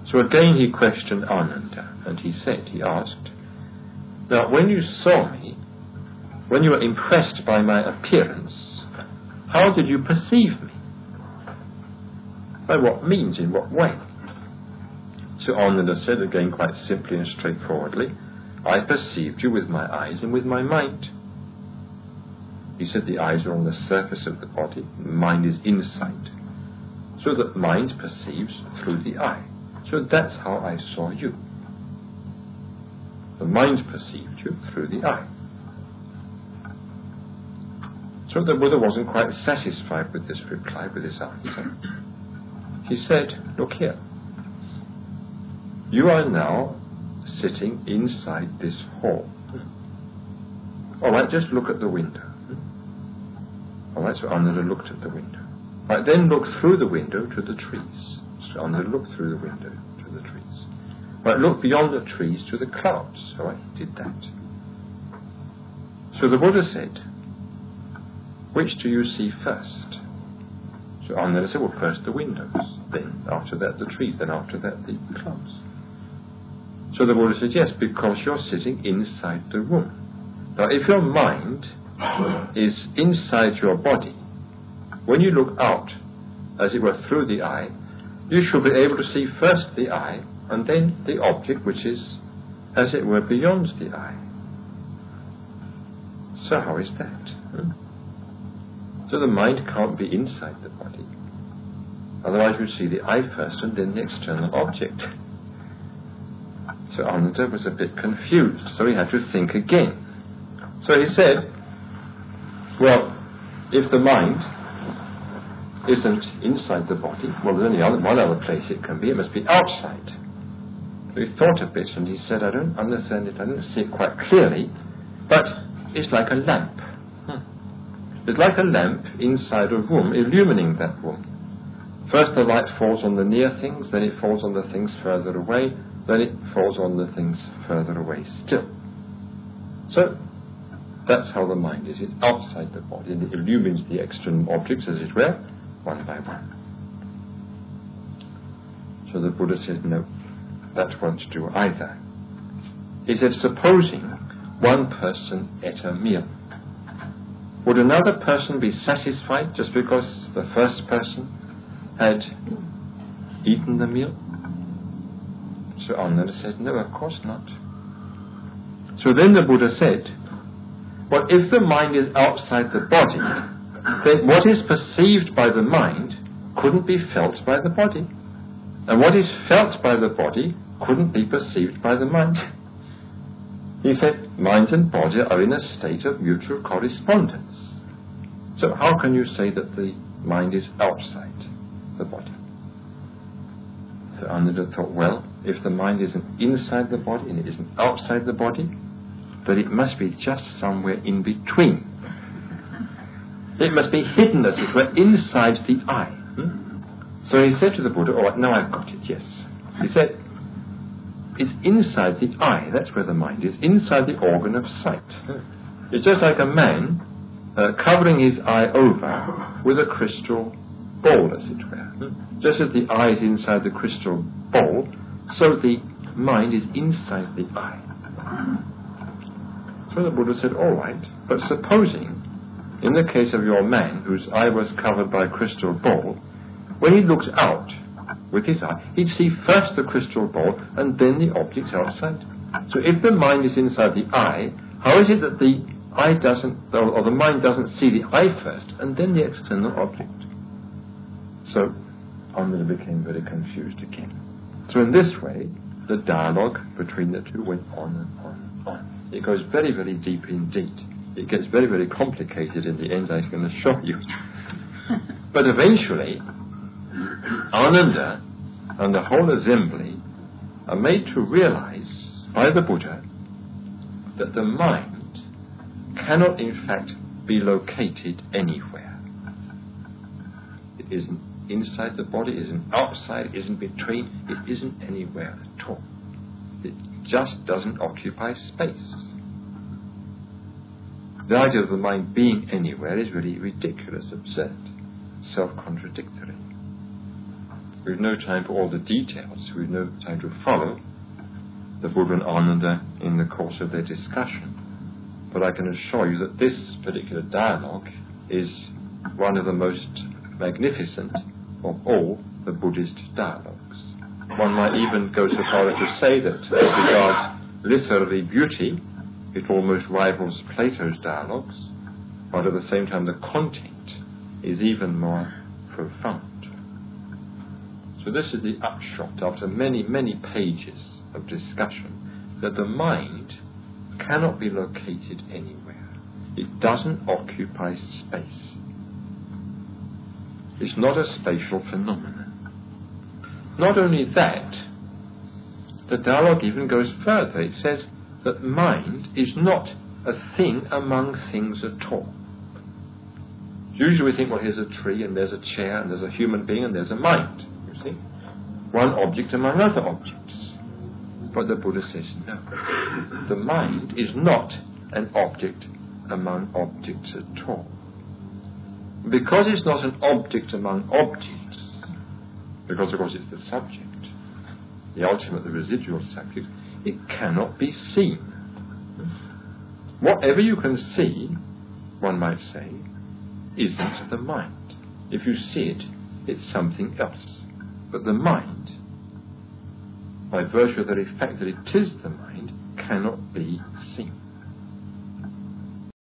So again he questioned Ananda, and he asked, now when you saw me, when you were impressed by my appearance, how did you perceive me? By what means, in what way? So Ananda said again quite simply and straightforwardly, I perceived you with my eyes and with my mind. He said the eyes are on the surface of the body, the mind is inside. So that mind perceives through the eye. So that's how I saw you. The mind perceived you through the eye. So the Buddha wasn't quite satisfied with this reply, with this answer. He said, look here. You are now sitting inside this hall. All right, just look at the window. All right, so Ananda looked at the window. All right, then look through the window to the trees. So Ananda looked through the window to the trees. All right, look beyond the trees to the clouds. All right, he did that. So the Buddha said, which do you see first? So Ananda said, well, first the windows, then after that the trees, then after that the clouds. So the Buddha said, yes, because you're sitting inside the room. Now, if your mind is inside your body, when you look out, as it were, through the eye, you should be able to see first the eye and then the object which is, as it were, beyond the eye. So how is that? So the mind can't be inside the body. Otherwise you'd see the eye first and then the external object. So Ananda was a bit confused, so he had to think again. So he said, well, if the mind isn't inside the body, well, there's only one other place it can be. It must be outside. So he thought a bit and he said, I don't understand it, I don't see it quite clearly, but it's like a lamp. It's like a lamp inside a room, illumining that room. First the light falls on the near things, then it falls on the things further away, then it falls on the things further away still. So that's how the mind is. It's outside the body and it illumines the external objects, as it were, one by one. So the Buddha said, no, that won't do either. He said, supposing one person ate a meal, would another person be satisfied just because the first person had eaten the meal? So Ananda said, no, of course not. So then the Buddha said, well, if the mind is outside the body, then what is perceived by the mind couldn't be felt by the body. And what is felt by the body couldn't be perceived by the mind. He said, mind and body are in a state of mutual correspondence. So how can you say that the mind is outside the body? So Ananda thought, well, if the mind isn't inside the body and it isn't outside the body, then it must be just somewhere in between. It must be hidden, as it were, inside the eye. So he said to the Buddha, all right, now I've got it, yes. He said, it's inside the eye, that's where the mind is, inside the organ of sight. It's just like a man covering his eye over with a crystal ball, as it were. Just as the eye is inside the crystal ball, so the mind is inside the eye. So the Buddha said, all right, but supposing, in the case of your man whose eye was covered by a crystal ball, when he looked out with his eye, he'd see first the crystal ball and then the objects outside. So if the mind is inside the eye, how is it that the eye doesn't, or the mind doesn't see the eye first and then the external object? So Ananda became very confused again. So in this way, the dialogue between the two went on and on and on. It goes very, very deep indeed. It gets very, very complicated in the end, I'm going to show you. But eventually, Ananda and the whole assembly are made to realize by the Buddha that the mind cannot in fact be located anywhere. It isn't inside the body, it isn't outside, it isn't between, it isn't anywhere at all. It just doesn't occupy space. The idea of the mind being anywhere is really ridiculous, absurd, self-contradictory. We've no time for all the details. We've no time to follow the Buddha and Ananda in the course of their discussion. But I can assure you that this particular dialogue is one of the most magnificent of all the Buddhist dialogues. One might even go so far as to say that as regards literary beauty, it almost rivals Plato's dialogues, but at the same time the content is even more profound. So this is the upshot, after many, many pages of discussion, that the mind cannot be located anywhere. It doesn't occupy space. It's not a spatial phenomenon. Not only that, the dialogue even goes further. It says that mind is not a thing among things at all. Usually we think, well, here's a tree, and there's a chair, and there's a human being, and there's a mind, you see. One object among other objects. But the Buddha says no. The mind is not an object among objects at all. Because it's not an object among objects, because of course it's the subject, the ultimate, the residual subject, it cannot be seen. Whatever you can see, one might say, isn't the mind. If you see it, it's something else. But the mind, by virtue of the very fact that it is the mind, cannot be